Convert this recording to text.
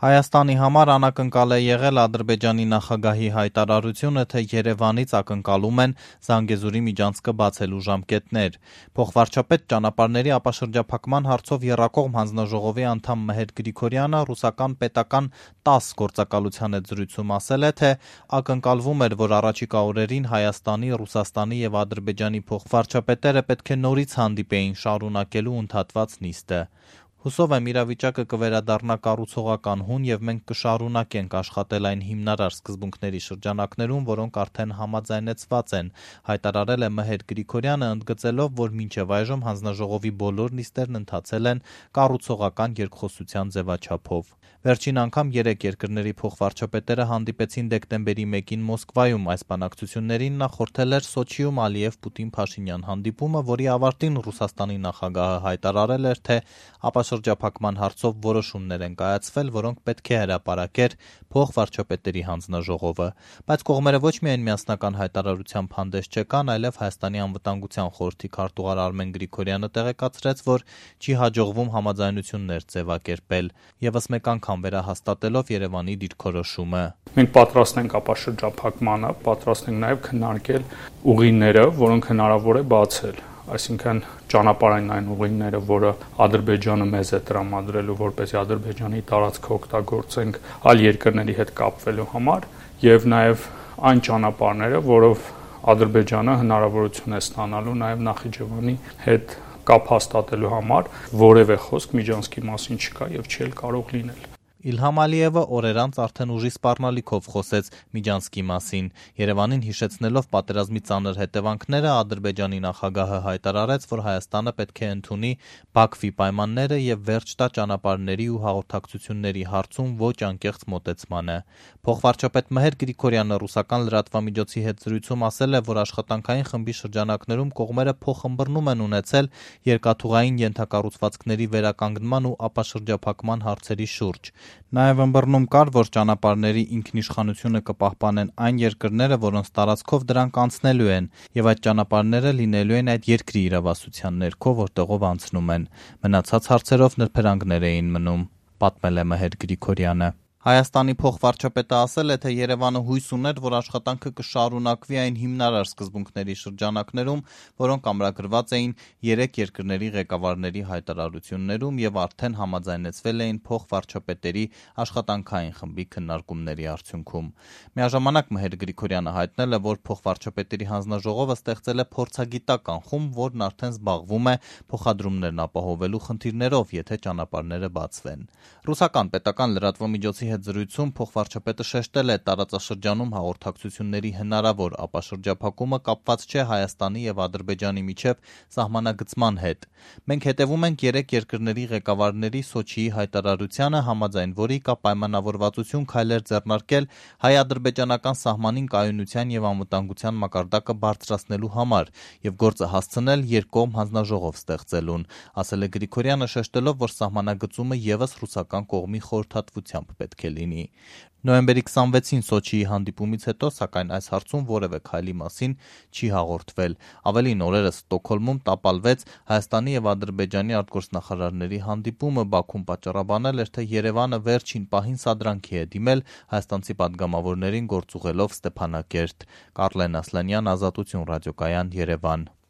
Հայաստանի համար անակնկալ է եղել Ադրբեջանի նախագահի հայտարարությունը, թե Երևանից ակնկալում են Զանգեզուրի միջանցքը բացելու ժամկետներ։ Փոխվարչապետ ճանապարհների ապաշրջափակման հարցով եռակողմ հանձնաժողովի անդամ Մհեր Գրիգորյանը ռուսական պետական ՏԱՍՍ գործակալության հետ զրույցում ասել է, թե ակնկալվում էր, որ առաջիկա օրերին Հայաստանի, Ռուսաստանի եւ Ադրբեջանի փոխվարչապետերը պետք է նորից հանդիպեին շարունակելու ընդհատված նիստը։ Հուսով եմ իրավիճակը կվերադառնա կառուցողական հուն եւ մենք կշարունակենք աշխատել այն հիմնարար սկզբունքների շրջանակներում, որոնք արդեն համաձայնեցված են, հայտարարել է Մհեր Գրիգորյանը, ընդգծելով, որ մինչեւ այժմ հանձնաժողովի բոլոր նիստերն ընթացել են կառուցողական երկխոսության ձևաչափով։ Վերջին անգամ 3 երկրների փոխվարչապետերը հանդիպեցին դեկտեմբերի 1-ին Մոսկվայում, այս բանակցություններին նախորդել էր Սոչիում Ալիև-Պուտին-Փաշինյան հանդիպումը, որի ավարտին Ռուսաստանի նախագահը հայտարարել էր, թե ապաշրջափակման հարցով որոշումներ են կայացվել, որոնք պետք է հրապարակեր փոխվարչապետերի հանձնաժողովը, բայց կողմերը ոչ միայն միասնական հայտարարությամբ հանդես չեկան, այլև Հայաստանի անվտանգության խորհրդի քարտուղար Արմեն Գրիգորյանը տեղեկացրեց, որ չի հաջողվում համաձայնություններ ձևակերպել, եւս մեկ անգամ վերահաստատելով Երևանի դիրքորոշումը։ Մենք պատրաստ ենք ապաշրջափակմանը, պատրաստ ենք նաև քննարկել ուղիները, որոնք հնարավոր է բացել, այսինքն ճանապարհային այն ուղիները, որը Ադրբեջանը մեզ է տրամադրելու, որպեսզի Ադրբեջանի տարածքը օգտագործենք այլ երկրների հետ կապվելու համար, եւ նաև այն ճանապարհները, որով Ադրբեջանը հնարավորություն է ստանալու նաև Նախիջևանի հետ կապ հաստատելու համար, որևէ խոսք միջանցքի մասին չկա եւ չի կարող լինել։ Իլհամ Ալիևը օրեր անց արդեն ուժի սպառնալիքով խոսեց միջանցքի մասին։ Երևանին հիշեցնելով պատերազմի ծանր հետևանքները, Ադրբեջանի նախագահը հայտարարեց, որ Հայաստանը պետք է ընդունի Բաքվի պայմանները եւ վերջ տա ճանապարհների ու հաղորդակցությունների հարցում ոչ անկեղծ մոտեցմանը։ Փոխվարչապետ Մհեր Գրիգորյանը ռուսական լրատվամիջոցի հետ զրույցում ասել է, որ աշխատանքային խմբի շրջանակներում կողմերը փոխըմբռնում են ունեցել երկաթուղային ենթակառուցվածքների վերականգնման ու ապաշրջափակման հարցերի շուրջ։ Նաև ըմբռնում կար, որ ճանապարհների ինքնիշխանությունը կպահպանեն այն երկրները, որոնց տարածքով դրանք անցնելու են, եւ այդ ճանապարհները լինելու են այդ երկրի իրավասության ներքո, որտեղով անցնում են։ Մնացած հարցերով նրբերանգներ էին մնում, պատմել է Մհեր Գրիգորյանը։ Հայաստանի փոխվարչապետը ասել է, թե Երևանը հույս ուներ, որ աշխատանքը կշարունակվի այն հիմնարար սկզբունքների շրջանակներում, որոնք ամրագրված էին 3 երկրների ղեկավարների հայտարարություններում եւ արդեն համաձայնեցվել էին փոխվարչապետերի աշխատանքային խմբի քննարկումների արդյունքում։ Միաժամանակ Մհեր Գրիգորյանը հայտնել է, որ փոխվարչապետերի հանձնաժողովը ստեղծել է փորձագիտական խումբ, որն արդեն զբաղվում է փոխադրումներն ապահովելու խնդիրներով, եթե ճանապարհները բացվեն։ Ռուսական պետական լրատվամիջոցի հետ զրույցում փոխվարչապետը շեշտել է, տարածաշրջանում հաղորդակցությունների հնարավոր ապաշրջափակումը կապված չէ Հայաստանի եւ Ադրբեջանի միջև սահմանագծման հետ։ Մենք հետևում ենք 3 երկրների ղեկավարների Սոչիի հայտարարությանը, համաձայն որի կա պայմանավորվածություն քայլեր ձեռնարկել հայ-ադրբեջանական սահմանին կայունության եւ անվտանգության մակարդակը բարձրացնելու համար եւ գործը հասցնել երկկողմ հանձնաժողով ստեղծելուն, ասել է Գրիգորյանը, շեշտելով, որ սահմանագծումը եւս ռուսական կողմի խորհրդատվությամբ պետք է լինի։ Նոյեմբերի 26-ին Սոչիի հանդիպումից հետո, սակայն այս հարցում որևէ քայլի մասին չի հաղորդվել։ Ավելին, օրերս Ստոկհոլմում տապալվեց Հայաստանի եւ Ադրբեջանի արտգործնախարարների հանդիպումը, Բաքուն պատճառաբանել էր, թե Երևանը վերջին պահին սադրանքի է դիմել հայաստանցի պատգամավորներին գործուղելով Ստեփանակերտ։ Կարլեն Ասլանյան, Ազատություն ռադիոկայան, Երևան։